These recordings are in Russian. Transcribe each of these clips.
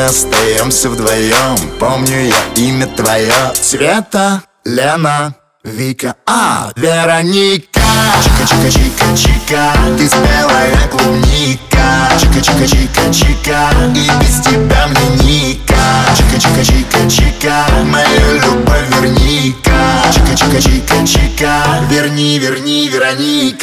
остаемся вдвоем. Помню я имя твое: Света, Лена, Вика, Вероника. Чика-чика-чика-чика, ты спелая клубника. Чика-чика-чика-чика, и без тебя мне ника. Чика-чика-чика-чика, мою любовь верни-ка. Чика-чика-чика-чика, верни, Вероника.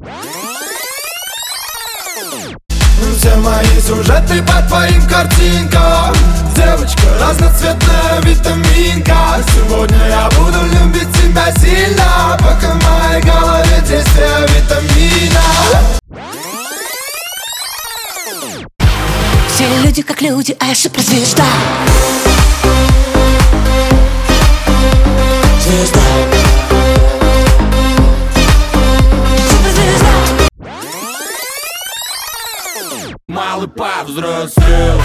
Все мои сюжеты по твоим картинкам. Девочка разноцветная витаминка. Сегодня я буду любить тебя сильно, пока в моей голове действие витамина. Все люди как люди, а я суперзвезда. Звезда. Суперзвезда. Малый повзрослел.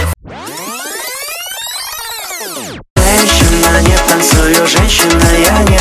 Женщина, не танцую, женщина, я не